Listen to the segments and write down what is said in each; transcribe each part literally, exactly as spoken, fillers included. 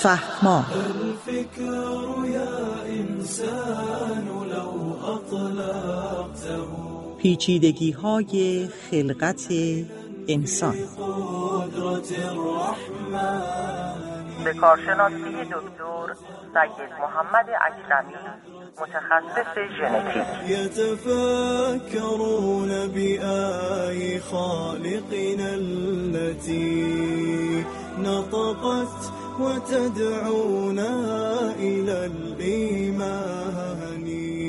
فهمان. الفكر یا انسان لو اطلقته، پیچیدگی های خلقت انسان. به کارشناسی دکتر سید محمد اکرمی، متخصص ژنتیک. یتفکرون بآی خالقنا التي نطقت وتدعونا إلى الإيمان.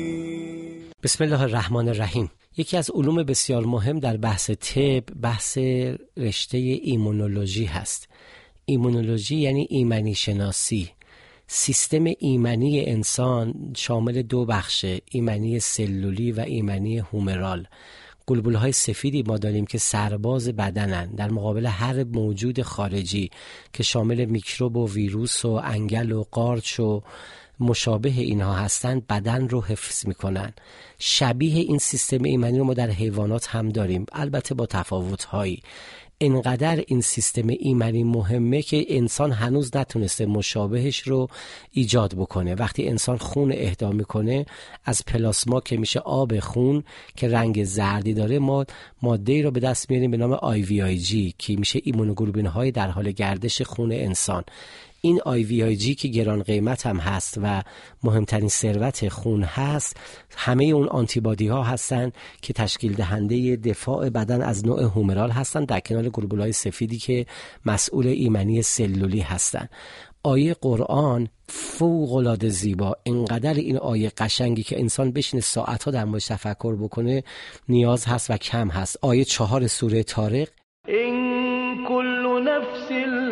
بسم الله الرحمن الرحیم. یکی از علوم بسیار مهم در بحث طب بحث رشته ایمونولوژی هست. ایمونولوژی یعنی ایمنی شناسی. سیستم ایمنی انسان شامل دو بخشه، ایمنی سلولی و ایمنی هومرال. گلبولهای سفیدی ما داریم که سرباز بدنن در مقابل هر موجود خارجی که شامل میکروب و ویروس و انگل و قارچ و مشابه اینها هستند، بدن رو حفظ میکنن. شبیه این سیستم ایمنی رو ما در حیوانات هم داریم، البته با تفاوت‌هایی. اینقدر این سیستم ایمنی مهمه که انسان هنوز نتونسته مشابهش رو ایجاد بکنه. وقتی انسان خون اهدا میکنه از پلاسما که میشه آب خون که رنگ زردی داره، ما ماده‌ای رو به دست میاریم به نام آی وی آی جی که میشه ایمونوگلوبولین های در حال گردش خون انسان. این آی وی آی جی که گران قیمت هم هست و مهمترین ثروت خون هست، همه اون آنتیبادی ها هستن که تشکیل دهنده دفاع بدن از نوع هومرال هستن، در کنار گلبولای سفیدی که مسئول ایمنی سلولی هستن. آیه قرآن فوق العاده زیبا، اینقدر این آیه قشنگی که انسان بشینه ساعتها در موردش تفکر بکنه نیاز هست و کم هست. آیه چهار سوره طارق: این کل نفس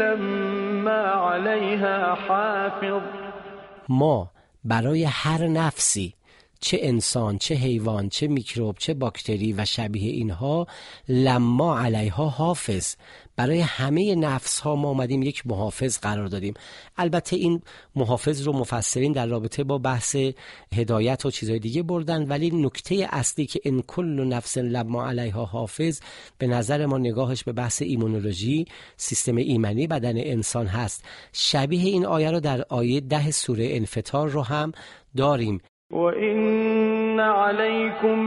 لما علیها حافظ. ما برای هر نفسی، چه انسان، چه حیوان، چه میکروب، چه باکتری و شبیه اینها، لما علیها حافظ، برای همه نفس ها ما اومدیم یک محافظ قرار دادیم. البته این محافظ رو مفسرین در رابطه با بحث هدایت و چیزهای دیگه بردن، ولی نکته اصلی که ان کل نفس لما علیها حافظ به نظر ما نگاهش به بحث ایمونولوژی، سیستم ایمنی بدن انسان هست. شبیه این آیه رو در آیه ده سوره انفطار رو هم داریم: و این علیکم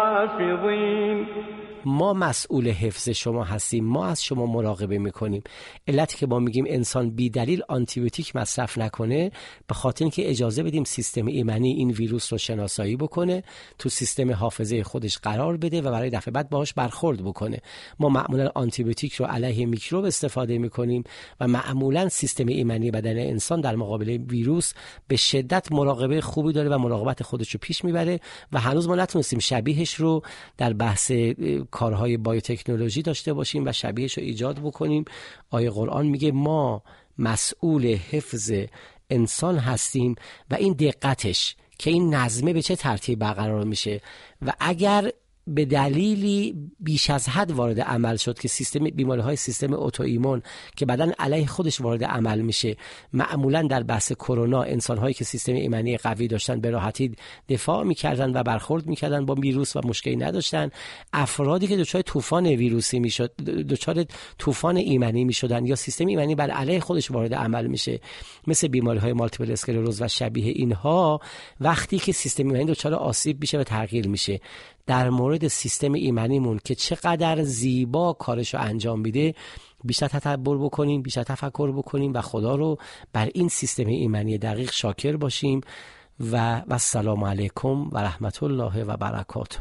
لحافظین. ما مسئول حفظ شما هستیم، ما از شما مراقبه میکنیم. علتی که ما میگیم انسان بی دلیل آنتیبیوتیک مصرف نکنه به خاطر اینکه اجازه بدیم سیستم ایمنی این ویروس رو شناسایی بکنه، تو سیستم حافظه خودش قرار بده و برای دفعه بعد باهاش برخورد بکنه. ما معمولا آنتیبیوتیک رو علیه میکروب استفاده میکنیم و معمولا سیستم ایمنی بدن انسان در مقابل ویروس به شدت مراقبه خوبی داره و مراقبت خودش رو پیش میبره و هنوز ما نتونستیم شبیهش رو در بحث کارهای بایوتکنولوژی داشته باشیم و شبیهش رو ایجاد بکنیم. آیه قرآن میگه ما مسئول حفظ انسان هستیم و این دقتش که این نظمه به چه ترتیب برقرار میشه و اگر به دلیلی بیش از حد وارد عمل شد که سیستم بیماری‌های سیستم اتوایمون که بدن علیه خودش وارد عمل میشه، معمولا در بحث کرونا انسان‌هایی که سیستم ایمنی قوی داشتن به راحتی دفاع می‌کردن و برخورد می‌کردن با ویروس و مشکلی نداشتن. افرادی که دچار طوفان ویروسی میشد، دچار طوفان ایمنی میشدن یا سیستم ایمنی بر علیه خودش وارد عمل میشه، مثل بیماری‌های مالتیپل اسکلروز و شبیه اینها، وقتی که سیستم ایمنی دچار آسیب میشه و تغییر میشه. در مورد سیستم ایمنیمون که چقدر زیبا کارشو انجام میده بیشتر تدبر بکنیم، بیشتر تفکر بکنیم و خدا رو بر این سیستم ایمنی دقیق شاکر باشیم و السلام علیکم و رحمت الله و برکاته.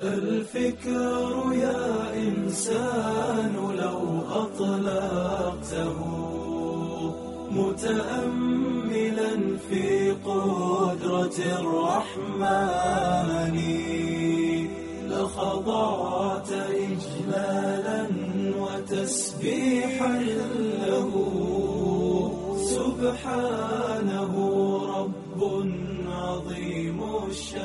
الفكر يا إنسان لو أطلقته متأملا في قدرة الرحمن لخضعت إجلالا وتسبيحا له سبحانه رب عظيم الشان.